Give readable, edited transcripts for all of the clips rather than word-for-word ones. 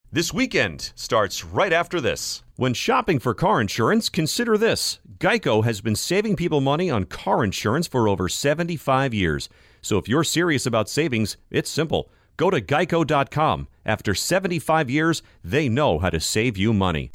This weekend starts right after this. When shopping for car insurance, consider this. Geico has been saving people money on car insurance for over 75 years. So if you're serious about savings, it's simple. Go to geico.com. After 75 years, they know how to save you money.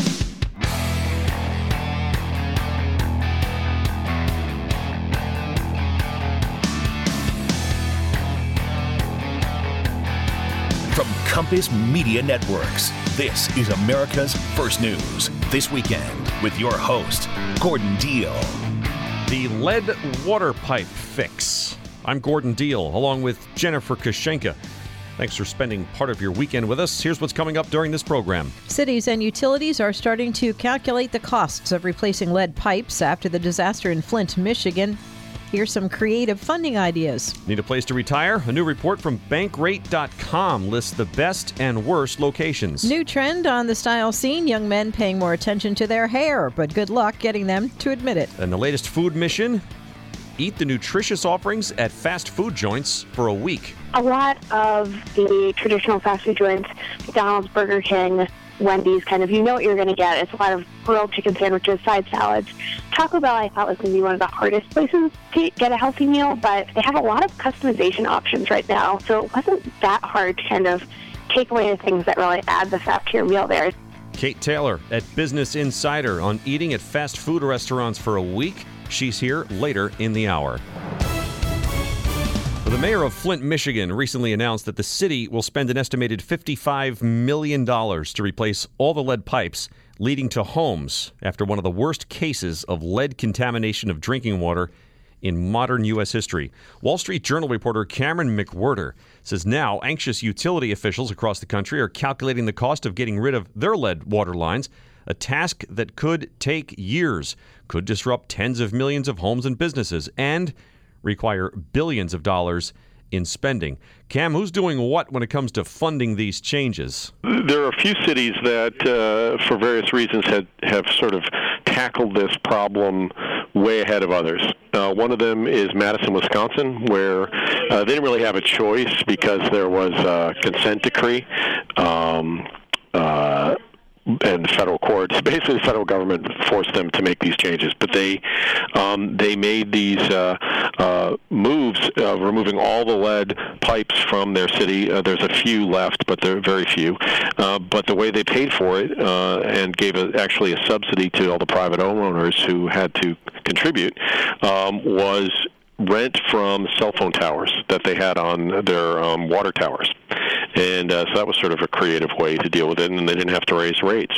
From Compass Media Networks, this is America's First News This Weekend with your host, Gordon Deal. The lead water pipe fix. I'm Gordon Deal, along with Jennifer Kashenka. Thanks for spending part of your weekend with us. Here's what's coming up during this program. Cities and utilities are starting to calculate the costs of replacing lead pipes after the disaster in Flint, Michigan. Here's some creative funding ideas. Need a place to retire? A new report from Bankrate.com lists the best and worst locations. New trend on the style scene, young men paying more attention to their hair, but good luck getting them to admit it. And the latest food mission, eat the nutritious offerings at fast food joints for a week. A lot of the traditional fast food joints, McDonald's, Burger King, Wendy's, kind of, you know what you're going to get. It's a lot of grilled chicken sandwiches, side salads. Taco Bell, I thought, was going to be one of the hardest places to get a healthy meal, but they have a lot of customization options right now, so it wasn't that hard to kind of take away the things that really add the fat to your meal there. Kate Taylor at Business Insider on eating at fast food restaurants for a week. She's here later in the hour. The mayor of Flint, Michigan, recently announced that the city will spend an estimated $55 million to replace all the lead pipes leading to homes after one of the worst cases of lead contamination of drinking water in modern U.S. history. Wall Street Journal reporter Cameron McWhirter says now anxious utility officials across the country are calculating the cost of getting rid of their lead water lines, a task that could take years, could disrupt tens of millions of homes and businesses, and require billions of dollars in spending. Cam, who's doing what when it comes to funding these changes? There are a few cities that, for various reasons, have sort of tackled this problem way ahead of others. One of them is Madison, Wisconsin, where they didn't really have a choice because there was a consent decree. And the federal courts, basically the federal government forced them to make these changes. But they made these moves of removing all the lead pipes from their city. There's a few left, but they're very few. But the way they paid for it and gave actually a subsidy to all the private homeowners who had to contribute was rent from cell phone towers that they had on their water towers. And so that was sort of a creative way to deal with it, and they didn't have to raise rates.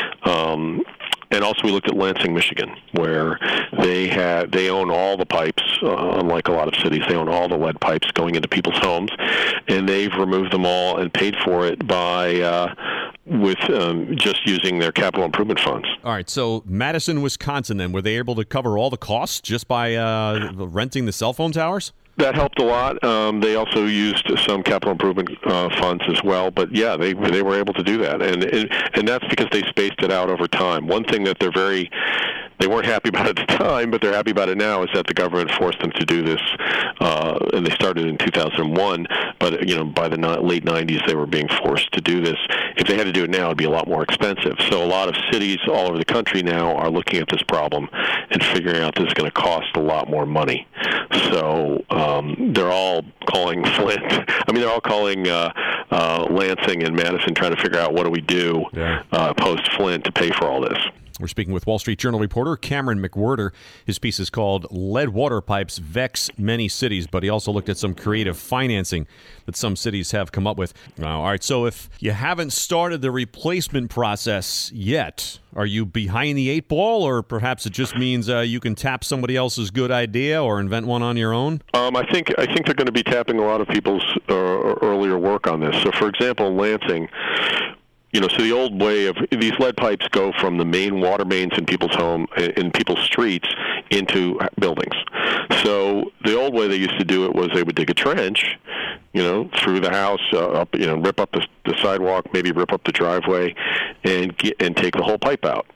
And also we looked at Lansing, Michigan, where they own all the pipes, unlike a lot of cities. They own all the lead pipes going into people's homes, and they've removed them all and paid for it by with just using their capital improvement funds. All right, so Madison, Wisconsin, then, were they able to cover all the costs just by renting the cell phone towers? That helped a lot. They also used some capital improvement funds as well. But yeah, they were able to do that, and that's because they spaced it out over time. One thing that they weren't happy about at the time, but they're happy about it now, is that the government forced them to do this, and they started in 2001. But by the late 90s, they were being forced to do this. If they had to do it now, it'd be a lot more expensive. So a lot of cities all over the country now are looking at this problem and figuring out this is going to cost a lot more money. So they're all calling Flint. They're all calling Lansing and Madison, trying to figure out what do we do post Flint to pay for all this. We're speaking with Wall Street Journal reporter Cameron McWhirter. His piece is called Lead Water Pipes Vex Many Cities, but he also looked at some creative financing that some cities have come up with. All right, so if you haven't started the replacement process yet, are you behind the eight ball, or perhaps it just means you can tap somebody else's good idea or invent one on your own? I think they're going to be tapping a lot of people's earlier work on this. So, for example, Lansing, so the old way of these lead pipes go from the main water mains in people's streets into buildings. So the old way they used to do it was they would dig a trench, through the house, rip up the sidewalk, maybe rip up the driveway, and take the whole pipe out.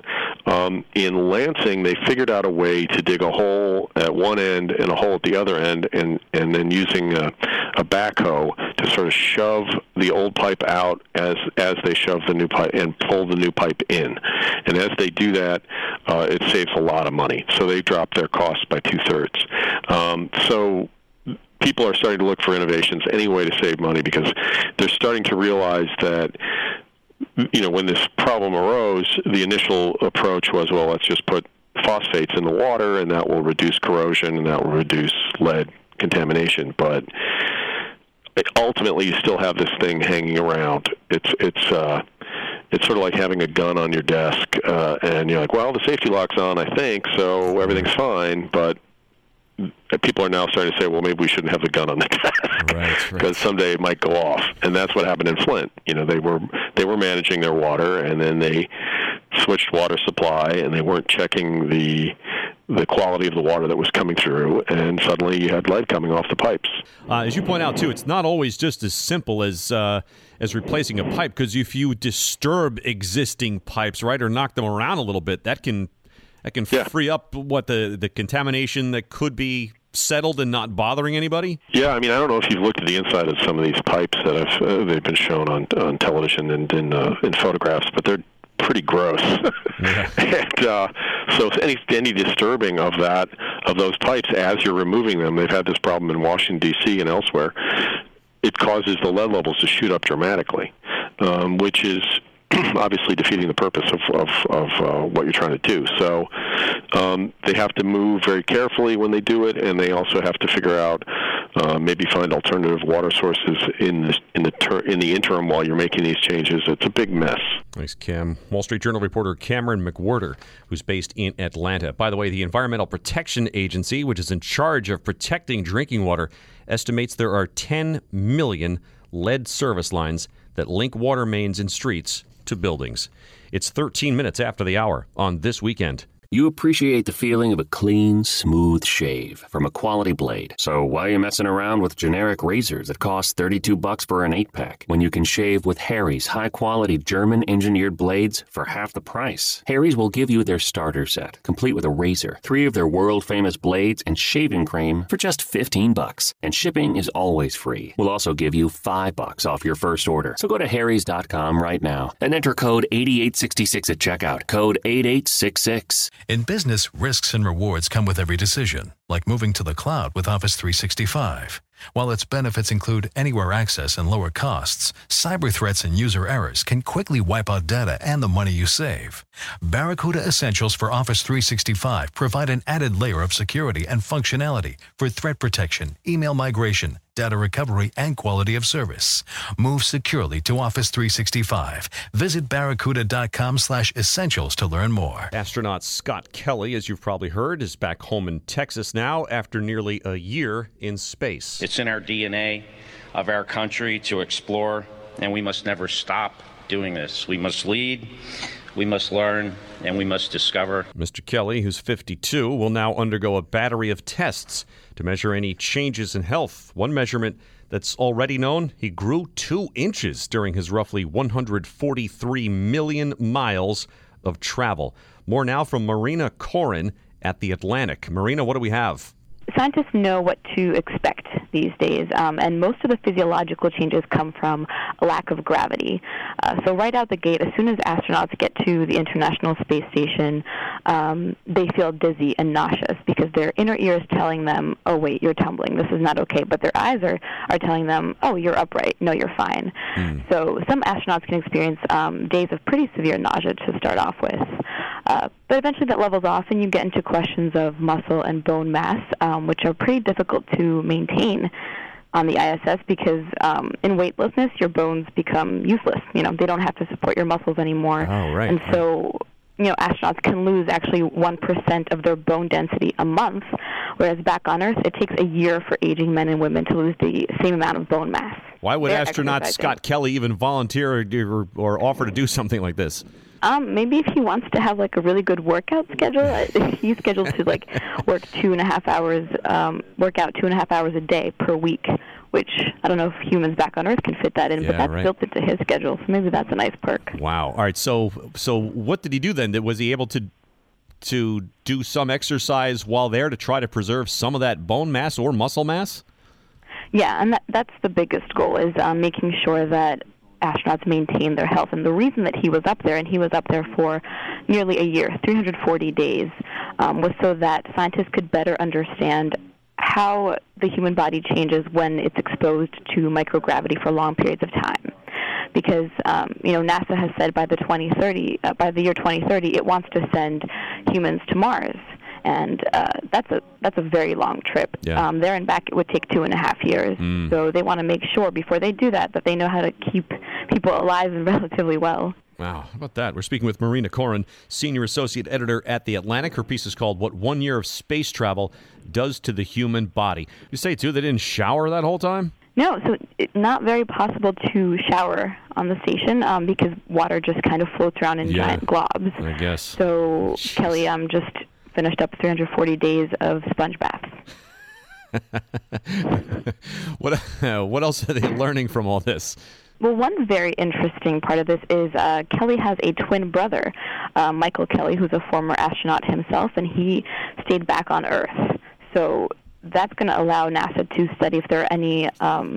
In Lansing, they figured out a way to dig a hole at one end and a hole at the other end, and then using a backhoe to sort of shove the old pipe out as they shove the new pipe and pull the new pipe in. And as they do that, it saves a lot of money. So they dropped their costs by 2/3. So people are starting to look for innovations, any way to save money, because they're starting to realize that, when this problem arose, the initial approach was, well, let's just put phosphates in the water, and that will reduce corrosion, and that will reduce lead contamination. But ultimately, you still have this thing hanging around. It's sort of like having a gun on your desk, and you're like, well, the safety lock's on, I think, so everything's fine, but people are now starting to say, well, maybe we shouldn't have the gun on the desk because someday it might go off. And that's what happened in Flint. They were managing their water, and then they switched water supply, and they weren't checking the quality of the water that was coming through, and suddenly you had lead coming off the pipes. As you point out, too, it's not always just as simple as replacing a pipe, because if you disturb existing pipes, right, or knock them around a little bit, that can free up the contamination that could be settled and not bothering anybody? Yeah, I don't know if you've looked at the inside of some of these pipes that they've been shown on television and in photographs, but they're pretty gross. Yeah. And so any disturbing of those pipes as you're removing them, they've had this problem in Washington, D.C. and elsewhere, it causes the lead levels to shoot up dramatically, which is obviously defeating the purpose of what you're trying to do. So they have to move very carefully when they do it, and they also have to figure out maybe find alternative water sources in the interim while you're making these changes. It's a big mess. Thanks, Cam. Wall Street Journal reporter Cameron McWhorter, who's based in Atlanta. By the way, the Environmental Protection Agency, which is in charge of protecting drinking water, estimates there are 10 million lead service lines that link water mains and streets to buildings. It's 13 minutes after the hour on This Weekend. You appreciate the feeling of a clean, smooth shave from a quality blade. So why are you messing around with generic razors that cost $32 for an 8-pack when you can shave with Harry's high-quality German-engineered blades for half the price? Harry's will give you their starter set, complete with a razor, 3 of their world-famous blades, and shaving cream for just $15. And shipping is always free. We'll also give you $5 off your first order. So go to harrys.com right now and enter code 8866 at checkout. Code 8866. In business, risks and rewards come with every decision, like moving to the cloud with Office 365. While its benefits include anywhere access and lower costs, cyber threats and user errors can quickly wipe out data and the money you save. Barracuda Essentials for Office 365 provide an added layer of security and functionality for threat protection, email migration, data recovery, and quality of service. Move securely to Office 365. Visit barracuda.com/essentials to learn more. Astronaut Scott Kelly, as you've probably heard, is back home in Texas now after nearly a year in space. It's in our DNA of our country to explore, and we must never stop doing this. We must lead, we must learn, and we must discover. Mr. Kelly, who's 52, will now undergo a battery of tests to measure any changes in health. One measurement that's already known, he grew 2 inches during his roughly 143 million miles of travel. More now from Marina Koren at The Atlantic. Marina, what do we have? Scientists know what to expect these days, and most of the physiological changes come from a lack of gravity. So right out the gate, as soon as astronauts get to the International Space Station, they feel dizzy and nauseous because their inner ear is telling them, oh, wait, you're tumbling. This is not okay. But their eyes are telling them, oh, you're upright. No, you're fine. So some astronauts can experience days of pretty severe nausea to start off with. But eventually that levels off, and you get into questions of muscle and bone mass, which are pretty difficult to maintain on the ISS because in weightlessness, your bones become useless. They don't have to support your muscles anymore. Oh, right. And so, astronauts can lose actually 1% of their bone density a month, whereas back on Earth, it takes a year for aging men and women to lose the same amount of bone mass. Why would astronaut Scott Kelly even volunteer or offer to do something like this? Maybe if he wants to have a really good workout schedule. He's scheduled to work out 2.5 hours a day per week, which I don't know if humans back on Earth can fit that in, but that's built into his schedule. So maybe that's a nice perk. Wow. All right. So what did he do then? Was he able to to do some exercise while there to try to preserve some of that bone mass or muscle mass? Yeah, and that's the biggest goal, is making sure that astronauts maintain their health. And the reason that he was up there, and he was up there for nearly a year, 340 days, was so that scientists could better understand how the human body changes when it's exposed to microgravity for long periods of time. Because NASA has said by the year 2030, it wants to send humans to Mars. And that's a very long trip. Yeah. There and back, it would take 2.5 years. So they want to make sure before they do that they know how to keep people alive and relatively well. Wow, how about that? We're speaking with Marina Koren, Senior Associate Editor at The Atlantic. Her piece is called What 1 Year of Space Travel Does to the Human Body. You say, too, they didn't shower that whole time? No, so it's not very possible to shower on the station because water just kind of floats around in giant globs. I guess. So, jeez. Kelly, just finished up 340 days of sponge baths. What else are they learning from all this? Well, one very interesting part of this is Kelly has a twin brother, Michael Kelly, who's a former astronaut himself, and he stayed back on Earth. So that's going to allow NASA to study if there are any,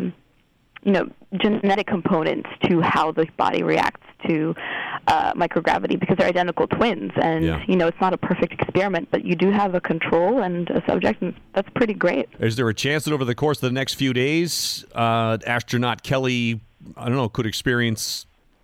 genetic components to how the body reacts to microgravity, because they're identical twins. And, it's not a perfect experiment, but you do have a control and a subject, and that's pretty great. Is there a chance that over the course of the next few days, astronaut Kelly, could experience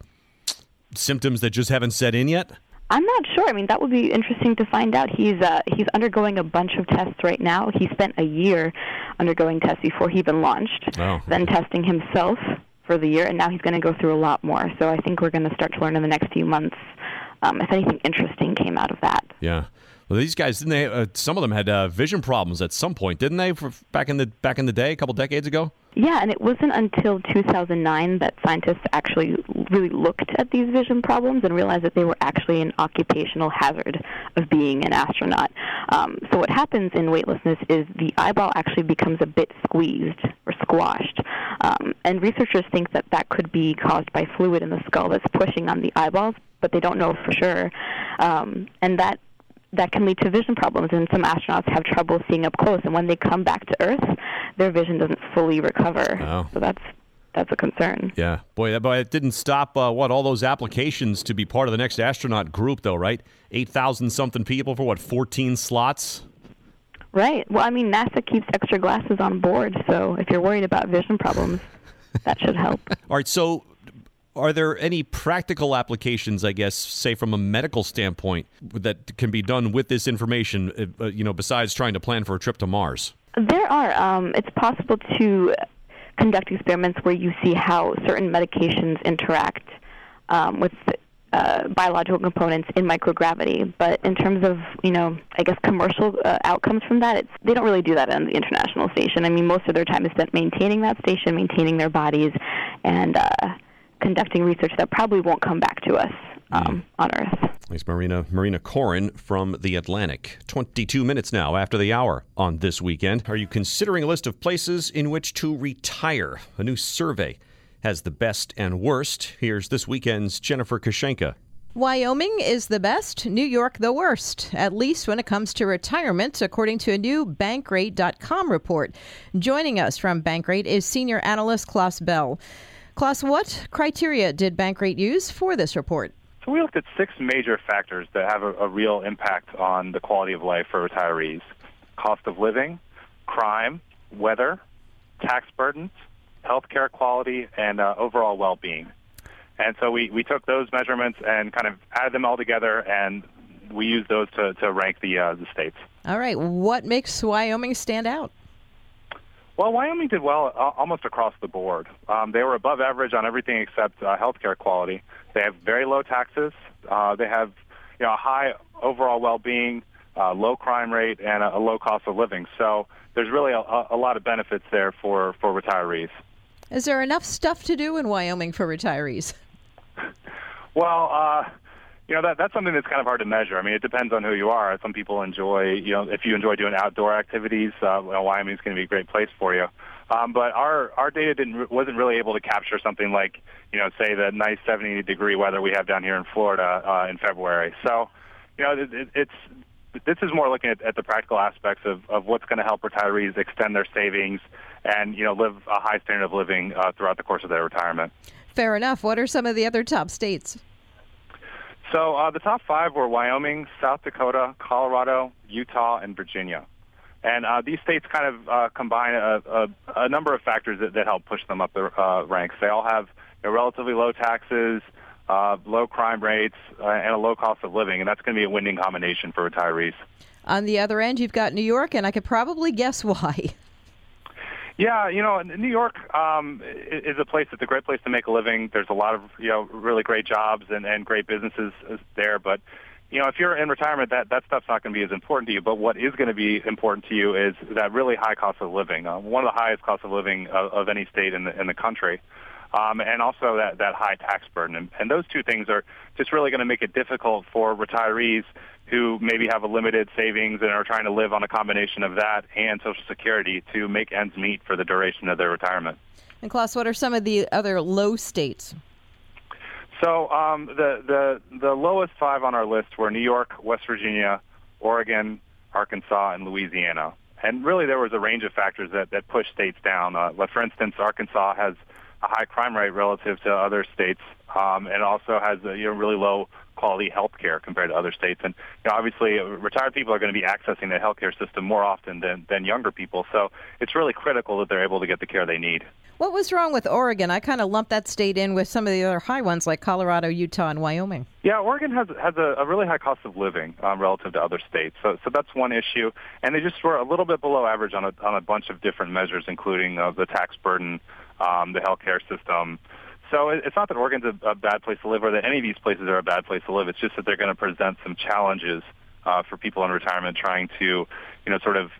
symptoms that just haven't set in yet? I'm not sure. That would be interesting to find out. He's undergoing a bunch of tests right now. He spent a year undergoing tests before he even launched, then testing himself for the year, and now he's going to go through a lot more. So I think we're going to start to learn in the next few months if anything interesting came out of that. Yeah. Well, these guys, didn't they? Some of them had vision problems at some point, didn't they? Back in the day, a couple decades ago. Yeah, and it wasn't until 2009 that scientists actually really looked at these vision problems and realized that they were actually an occupational hazard of being an astronaut. So what happens in weightlessness is the eyeball actually becomes a bit squeezed or squashed. And researchers think that could be caused by fluid in the skull that's pushing on the eyeballs, but they don't know for sure. And that can lead to vision problems, and some astronauts have trouble seeing up close. And when they come back to Earth, their vision doesn't fully recover. Oh. So that's a concern. Yeah. Boy, it didn't stop, all those applications to be part of the next astronaut group, though, right? 8,000-something people for, 14 slots? Right. Well, NASA keeps extra glasses on board, so if you're worried about vision problems, that should help. All right, so are there any practical applications, I guess, say from a medical standpoint, that can be done with this information, besides trying to plan for a trip to Mars? There are. It's possible to conduct experiments where you see how certain medications interact with biological components in microgravity. But in terms of, commercial outcomes from that, they don't really do that on the International Station. Most of their time is spent maintaining that station, maintaining their bodies, and conducting research that probably won't come back to us on Earth. Thanks, Marina Koren from The Atlantic. 22 minutes now after the hour on This Weekend. Are you considering a list of places in which to retire? A new survey has the best and worst. Here's This Weekend's Jennifer Kashenka. Wyoming is the best, New York the worst, at least when it comes to retirement, according to a new Bankrate.com report. Joining us from Bankrate is senior analyst Klaus Bell. Klaus, what criteria did Bankrate use for this report? So we looked at 6 major factors that have a real impact on the quality of life for retirees: cost of living, crime, weather, tax burdens, healthcare quality, and overall well-being. And so we took those measurements and kind of added them all together, and we used those to rank the states. All right. What makes Wyoming stand out? Well, Wyoming did well almost across the board. They were above average on everything except healthcare quality. They have very low taxes. They have a high overall well-being, low crime rate, and a low cost of living. So there's really a lot of benefits there for retirees. Is there enough stuff to do in Wyoming for retarees? Well, that's something that's kind of hard to measure. It depends on who you are. Some people enjoy, if you enjoy doing outdoor activities, Wyoming's going to be a great place for you. But our data wasn't really able to capture something like, say the nice 70-degree weather we have down here in Florida in February. So, this is more looking at the practical aspects of what's going to help retirees extend their savings and live a high standard of living throughout the course of their retirement. Fair enough. What are some of the other top states? So the top 5 were Wyoming, South Dakota, Colorado, Utah, and Virginia. And these states kind of combine a number of factors that help push them up the ranks. They all have relatively low taxes, low crime rates, and a low cost of living, and that's going to be a winning combination for retirees. On the other end, you've got New York, and I could probably guess why. Yeah, New York is a place that's a great place to make a living. There's a lot of really great jobs and great businesses there, but if you're in retirement, that stuff's not going to be as important to you. But what is going to be important to you is that really high cost of living, one of the highest costs of living of any state in the country, and also that high tax burden. And those two things are just really going to make it difficult for retirees who maybe have a limited savings and are trying to live on a combination of that and Social Security to make ends meet for the duration of their retirement. And Klaus, what are some of the other low states? So the lowest 5 on our list were New York, West Virginia, Oregon, Arkansas, and Louisiana. And really there was a range of factors that pushed states down. For instance, Arkansas has a high crime rate relative to other states, and also has a really low quality health care compared to other states. And obviously retired people are going to be accessing the health care system more often than younger people. So it's really critical that they're able to get the care they need. What was wrong with Oregon? I kind of lumped that state in with some of the other high ones like Colorado, Utah, and Wyoming. Yeah, Oregon has a really high cost of living relative to other states. So that's one issue. And they just were a little bit below average on a bunch of different measures, including the tax burden, the health care system. So it's not that Oregon's a bad place to live or that any of these places are a bad place to live. It's just that they're going to present some challenges for people in retirement trying to, sort of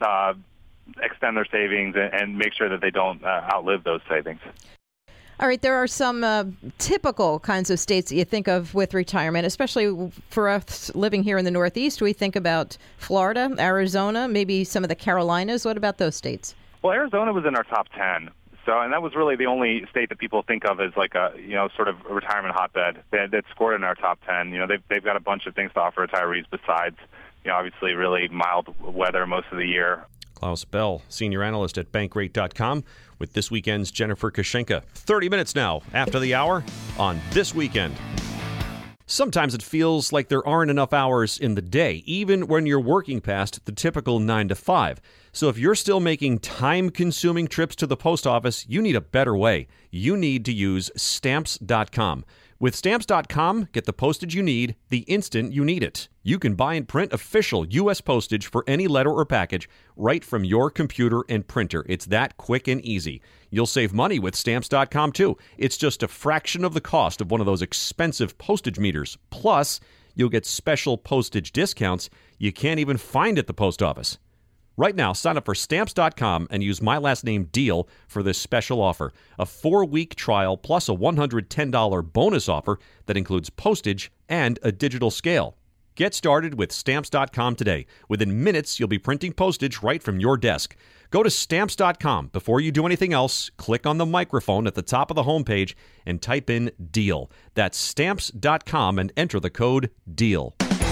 extend their savings and make sure that they don't outlive those savings. All right, there are some typical kinds of states that you think of with retirement, especially for us living here in the Northeast. We think about Florida, Arizona, maybe some of the Carolinas. What about those states? Well, Arizona was in our top 10. So, and that was really the only state that people think of as like a, sort of a retirement hotbed that scored in our top 10. They've got a bunch of things to offer retirees besides, obviously really mild weather most of the year. Klaus Bell, senior analyst at Bankrate.com, with this weekend's Jennifer Kashenka. 30 minutes now after the hour on This Weekend. Sometimes it feels like there aren't enough hours in the day, even when you're working past the typical 9 to 5. So if you're still making time-consuming trips to the post office, you need a better way. You need to use Stamps.com. With Stamps.com, get the postage you need the instant you need it. You can buy and print official U.S. postage for any letter or package right from your computer and printer. It's that quick and easy. You'll save money with Stamps.com, too. It's just a fraction of the cost of one of those expensive postage meters. Plus, you'll get special postage discounts you can't even find at the post office. Right now, sign up for Stamps.com and use my last name DEAL for this special offer. A 4-week trial plus a $110 bonus offer that includes postage and a digital scale. Get started with Stamps.com today. Within minutes, you'll be printing postage right from your desk. Go to Stamps.com. Before you do anything else, click on the microphone at the top of the homepage and type in DEAL. That's Stamps.com and enter the code DEAL.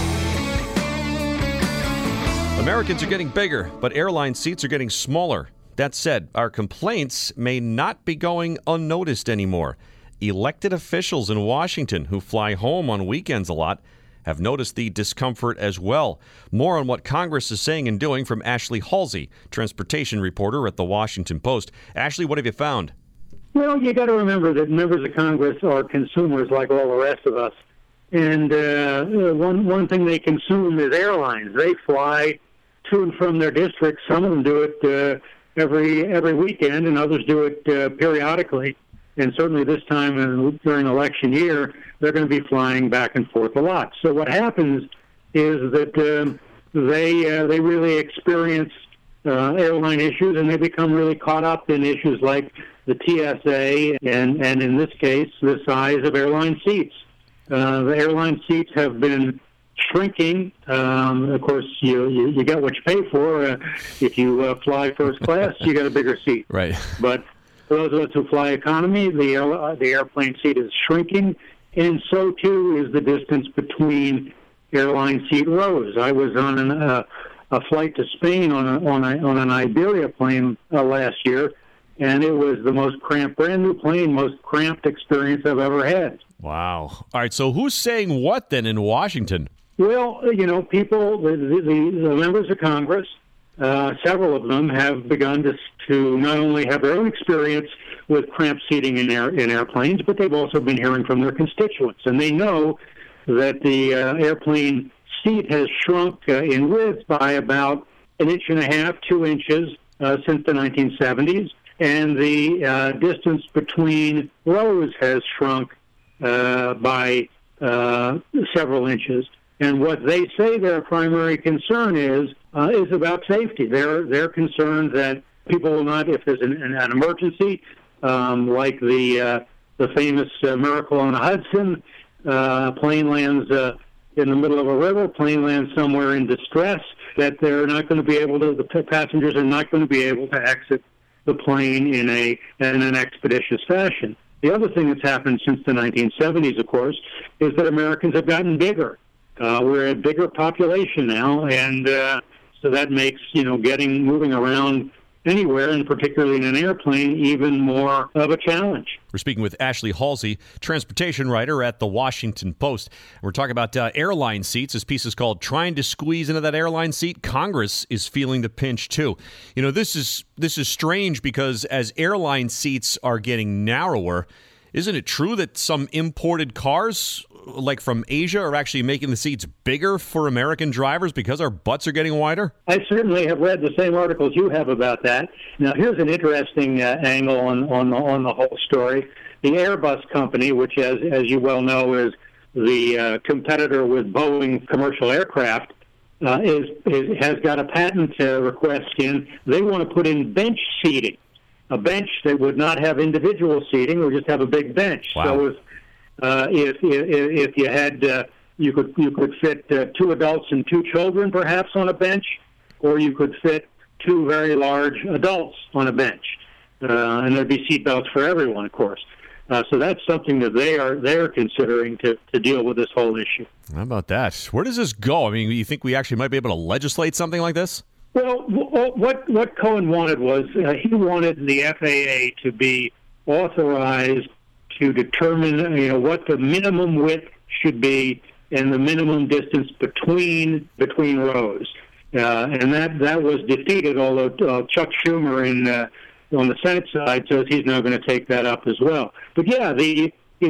Americans are getting bigger, but airline seats are getting smaller. That said, our complaints may not be going unnoticed anymore. Elected officials in Washington who fly home on weekends a lot have noticed the discomfort as well. More on what Congress is saying and doing from Ashley Halsey, transportation reporter at The Washington Post. Ashley, what have you found? Well, you got to remember that members of Congress are consumers like all the rest of us. And one thing they consume is airlines. They fly to and from their districts. Some of them do it every weekend, and others do it periodically. And certainly this time during election year, they're going to be flying back and forth a lot. So what happens is that they really experience airline issues, and they become really caught up in issues like the TSA and in this case, the size of airline seats. The airline seats have been shrinking. Of course, you get what you pay for. If you fly first class, you get a bigger seat. Right. But for those of us who fly economy, the airplane seat is shrinking, and so too is the distance between airline seat rose. I was on a flight to Spain on an Iberia plane last year, and it was the most cramped, brand new plane, most cramped experience I've ever had. Wow. All right, so who's saying what then in Washington? Well, people, the members of Congress, several of them have begun to not only have their own experience with cramped seating in airplanes, but they've also been hearing from their constituents. And they know that the airplane seat has shrunk in width by about 1.5 inches, 2 inches since the 1970s. And the distance between rows has shrunk by several inches. And what they say their primary concern is about safety. They're concerned that people will not, if there's an emergency, like the famous Miracle on the Hudson, plane lands in the middle of a river, plane lands somewhere in distress, that they're not going to be able to, the passengers are not going to be able to exit the plane in an expeditious fashion. The other thing that's happened since the 1970s, of course, is that Americans have gotten bigger. We're a bigger population now, and so that makes, moving around anywhere, and particularly in an airplane, even more of a challenge. We're speaking with Ashley Halsey, transportation writer at The Washington Post. We're talking about airline seats. This piece is called Trying to Squeeze Into That Airline Seat. Congress is feeling the pinch, too. This is strange because as airline seats are getting narrower, isn't it true that some imported cars, like from Asia, are actually making the seats bigger for American drivers because our butts are getting wider? I certainly have read the same articles you have about that. Now, here's an interesting angle on the whole story. The Airbus company, which, as you well know, is the competitor with Boeing commercial aircraft, has got a patent request in. They want to put in bench seating, a bench that would not have individual seating, or just have a big bench. Wow. So if you had, you could fit 2 adults and 2 children perhaps on a bench, or you could fit 2 very large adults on a bench, and there'd be seat belts for everyone, of course. So that's something that they're considering to deal with this whole issue. How about that? Where does this go? I mean, you think we actually might be able to legislate something like this? Well, what Cohen wanted was he wanted the FAA to be authorized to determine, what the minimum width should be and the minimum distance between rows, and that was defeated. Although Chuck Schumer on the Senate side says he's now going to take that up as well. But yeah, the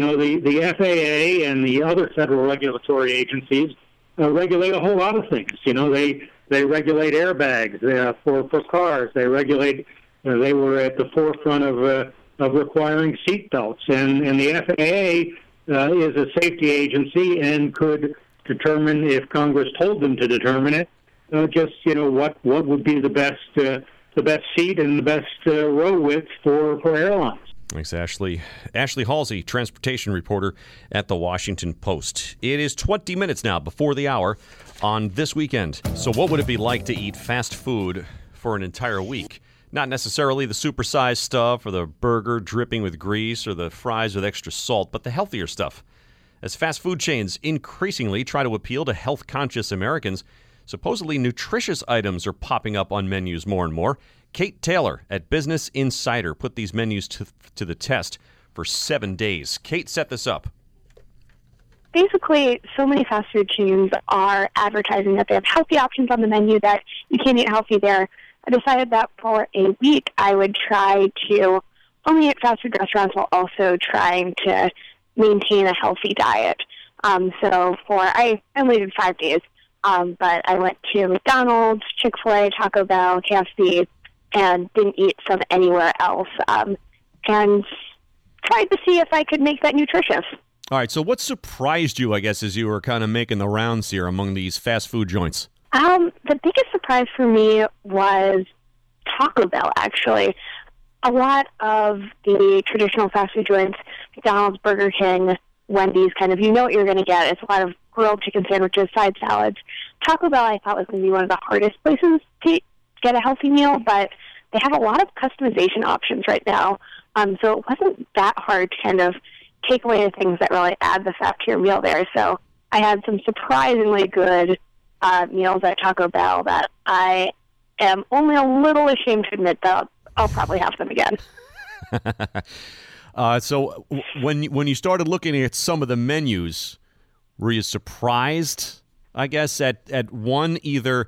FAA and the other federal regulatory agencies regulate a whole lot of things. They regulate airbags for cars. They regulate. They were at the forefront of requiring seat belts, and the FAA is a safety agency and could determine, if Congress told them to determine it, what would be the best seat and the best row width for airlines. Thanks, Ashley. Ashley Halsey, transportation reporter at The Washington Post. It is 20 minutes now before the hour on This Weekend. So what would it be like to eat fast food for an entire week? Not necessarily the supersized stuff or the burger dripping with grease or the fries with extra salt, but the healthier stuff. As fast food chains increasingly try to appeal to health-conscious Americans, supposedly nutritious items are popping up on menus more and more. Kate Taylor at Business Insider put these menus to the test for 7 days. Kate set this up. Basically, so many fast food chains are advertising that they have healthy options on the menu, that you can eat healthy there. I decided that for a week I would try to only eat fast food restaurants while also trying to maintain a healthy diet. So I only did 5 days, but I went to McDonald's, Chick-fil-A, Taco Bell, KFC, and didn't eat from anywhere else, and tried to see if I could make that nutritious. All right, so what surprised you, I guess, as you were kind of making the rounds here among these fast food joints? The biggest surprise for me was Taco Bell, actually. A lot of the traditional fast food joints, McDonald's, Burger King, Wendy's, you know what you're going to get. It's a lot of grilled chicken sandwiches, side salads. Taco Bell, I thought, was going to be one of the hardest places to get a healthy meal, but they have a lot of customization options right now. So it wasn't that hard to take away the things that really add the fat to your meal there. So I had some surprisingly good meals at Taco Bell that I am only a little ashamed to admit that I'll probably have them again. So when you started looking at some of the menus, were you surprised, I guess, at one, either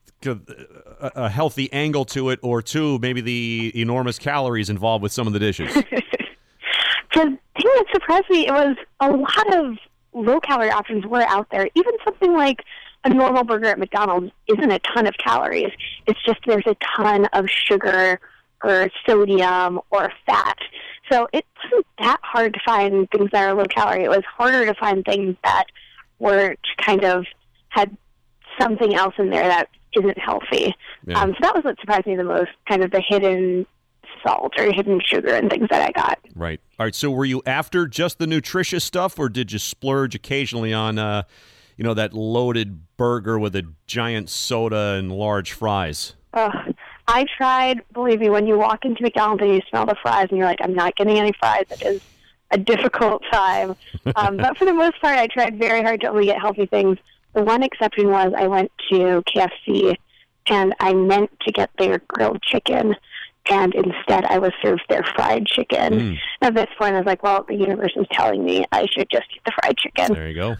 a healthy angle to it, or two, maybe the enormous calories involved with some of the dishes? The thing that surprised me, it was a lot of low-calorie options were out there. Even something like a normal burger at McDonald's isn't a ton of calories. It's just there's a ton of sugar or sodium or fat. So it wasn't that hard to find things that are low-calorie. It was harder to find things that were kind of had something else in there that isn't healthy. Yeah. So that was what surprised me the most, kind of the hidden salt or hidden sugar and things that I got. Right. All right. So were you after just the nutritious stuff, or did you splurge occasionally on, that loaded burger with a giant soda and large fries? I tried, believe me, when you walk into McDonald's and you smell the fries and you're like, I'm not getting any fries, it is a difficult time. But for the most part, I tried very hard to only get healthy things. The one exception was I went to KFC and I meant to get their grilled chicken, and instead I was served their fried chicken. At this point, I was like, well, the universe is telling me I should just eat the fried chicken. There you go.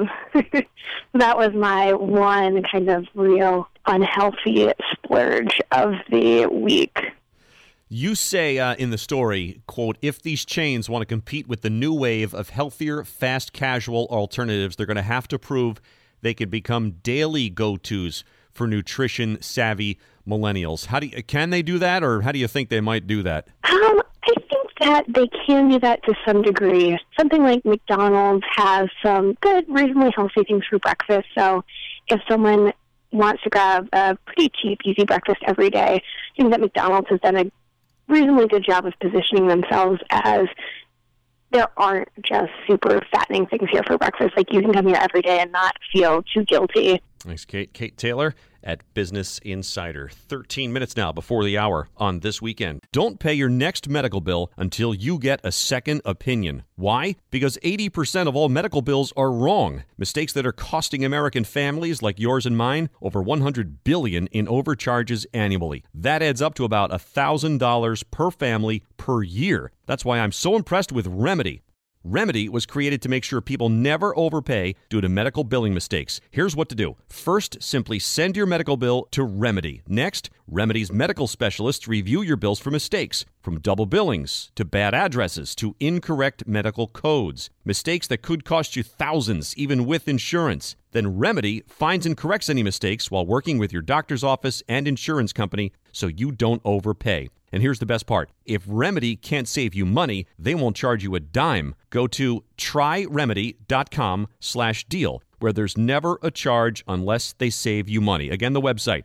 That was my one kind of real unhealthy splurge of the week. You say in the story, quote, if these chains want to compete with the new wave of healthier, fast casual alternatives, they're going to have to prove they could become daily go-tos for nutrition-savvy millennials. Can they do that, or how do you think they might do that? I think that they can do that to some degree. Something like McDonald's has some good, reasonably healthy things for breakfast. So if someone wants to grab a pretty cheap, easy breakfast every day, I think that McDonald's has done a reasonably good job of positioning themselves as there aren't just super fattening things here for breakfast. Like, you can come here every day and not feel too guilty. Thanks, Kate. Kate Taylor at Business Insider. 13 minutes now before the hour on This Weekend. Don't pay your next medical bill until you get a second opinion. Why? Because 80% of all medical bills are wrong. Mistakes that are costing American families like yours and mine over $100 billion in overcharges annually. That adds up to about $1,000 per family per year. That's why I'm so impressed with Remedy. Remedy was created to make sure people never overpay due to medical billing mistakes. Here's what to do. First, simply send your medical bill to Remedy. Next, Remedy's medical specialists review your bills for mistakes, from double billings to bad addresses to incorrect medical codes. Mistakes that could cost you thousands, even with insurance. Then Remedy finds and corrects any mistakes while working with your doctor's office and insurance company so you don't overpay. And here's the best part. If Remedy can't save you money, they won't charge you a dime. Go to tryremedy.com/deal, where there's never a charge unless they save you money. Again, the website,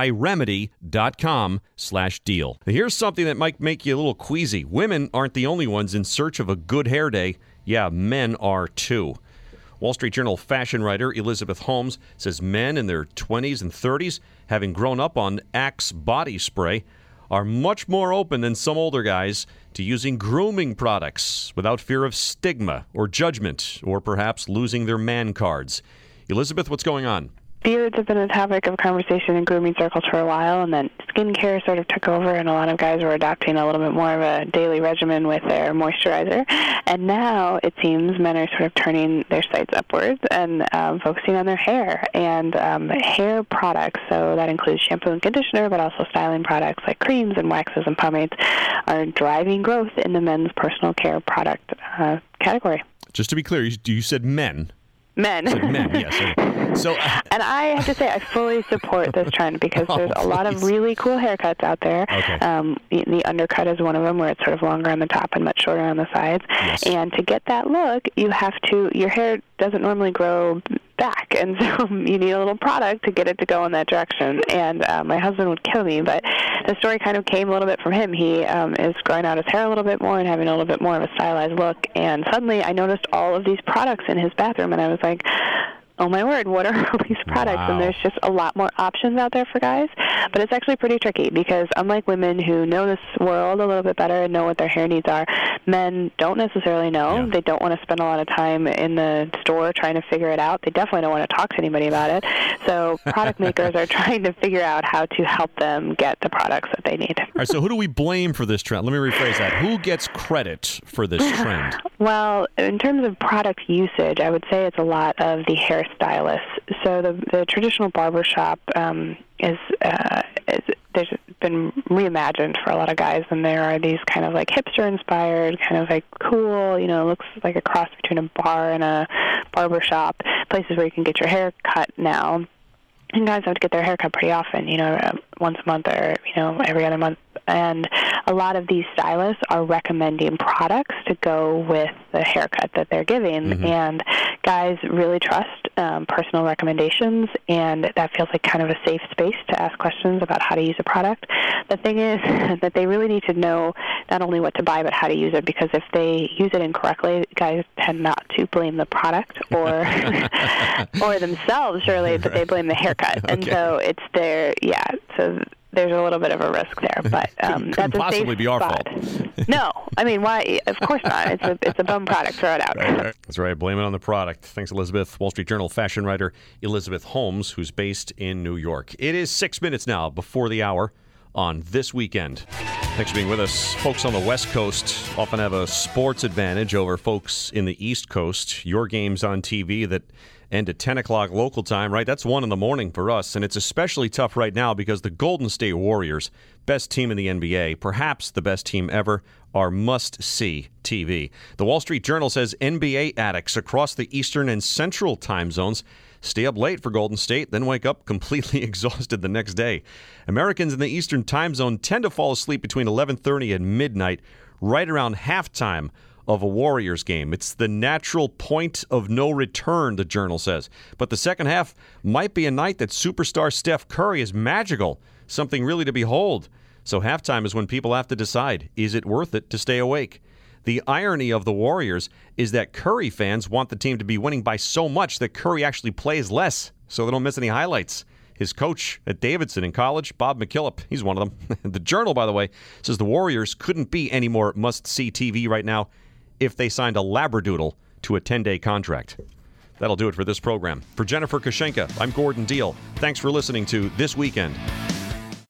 tryremedy.com/deal. Here's something that might make you a little queasy. Women aren't the only ones in search of a good hair day. Yeah, men are too. Wall Street Journal fashion writer Elizabeth Holmes says men in their 20s and 30s, having grown up on Axe body spray, are much more open than some older guys to using grooming products without fear of stigma or judgment, or perhaps losing their man cards. Elizabeth, what's going on? Beards have been a topic of conversation in grooming circles for a while, and then skincare sort of took over, and a lot of guys were adopting a little bit more of a daily regimen with their moisturizer. And now it seems men are sort of turning their sights upwards and focusing on their hair and hair products. So that includes shampoo and conditioner, but also styling products like creams and waxes and pomades are driving growth in the men's personal care product category. Just to be clear, you said men. Men. Men, yes. So, and I have to say, I fully support this trend because there's a lot of really cool haircuts out there. Okay. The undercut is one of them, where it's sort of longer on the top and much shorter on the sides. Yes. And to get that look, your hair doesn't normally grow back, and so you need a little product to get it to go in that direction. And my husband would kill me, but the story kind of came a little bit from him. He is growing out his hair a little bit more and having a little bit more of a stylized look, and suddenly I noticed all of these products in his bathroom, and I was like, oh my word, what are all these products? Wow. And there's just a lot more options out there for guys. But it's actually pretty tricky because unlike women who know this world a little bit better and know what their hair needs are, men don't necessarily know. Yeah. They don't want to spend a lot of time in the store trying to figure it out. They definitely don't want to talk to anybody about it. So product makers are trying to figure out how to help them get the products that they need. All right, so who do we blame for this trend? Let me rephrase that. Who gets credit for this trend? Well, in terms of product usage, I would say it's a lot of the hairstylists. So the traditional barbershop is there's been reimagined for a lot of guys, and there are these kind of like hipster-inspired, kind of like cool, looks like a cross between a bar and a barbershop, places where you can get your hair cut now. And guys have to get their hair cut pretty often, once a month or, every other month. And a lot of these stylists are recommending products to go with the haircut that they're giving. Mm-hmm. And guys really trust personal recommendations, and that feels like kind of a safe space to ask questions about how to use a product. The thing is that they really need to know not only what to buy, but how to use it, because if they use it incorrectly, guys tend not to blame the product or or themselves, surely, but they blame the haircut. Okay. And so it's so there's a little bit of a risk there, but that's a safe be our spot. Fault. No, I mean, why? Of course not. It's a bum product. Throw it out. Right. That's right. Blame it on the product. Thanks, Elizabeth. Wall Street Journal fashion writer Elizabeth Holmes, who's based in New York. It is 6 minutes now before the hour on This Weekend. Thanks for being with us. Folks on the West Coast often have a sports advantage over folks in the East Coast. Your games on TV that end at 10 o'clock local time, right? That's 1 in the morning for us, and it's especially tough right now because the Golden State Warriors, best team in the NBA, perhaps the best team ever, are must-see TV. The Wall Street Journal says NBA addicts across the Eastern and Central time zones stay up late for Golden State, then wake up completely exhausted the next day. Americans in the Eastern time zone tend to fall asleep between 11:30 and midnight, right around halftime of a Warriors game. It's the natural point of no return, the Journal says. But the second half might be a night that superstar Steph Curry is magical, something really to behold. So halftime is when people have to decide, is it worth it to stay awake? The irony of the Warriors is that Curry fans want the team to be winning by so much that Curry actually plays less, so they don't miss any highlights. His coach at Davidson in college, Bob McKillop, he's one of them. The Journal, by the way, says the Warriors couldn't be any more must-see TV right now if they signed a Labradoodle to a 10-day contract. That'll do it for this program. For Jennifer Kushenka, I'm Gordon Deal. Thanks for listening to This Weekend.